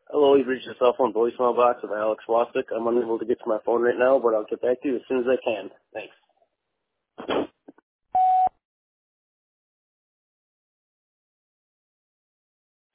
Hello, you've reached the cell phone voicemail box of Alex Wasik. I'm unable to get to my phone right now, but I'll get back to you as soon as I can. Thanks.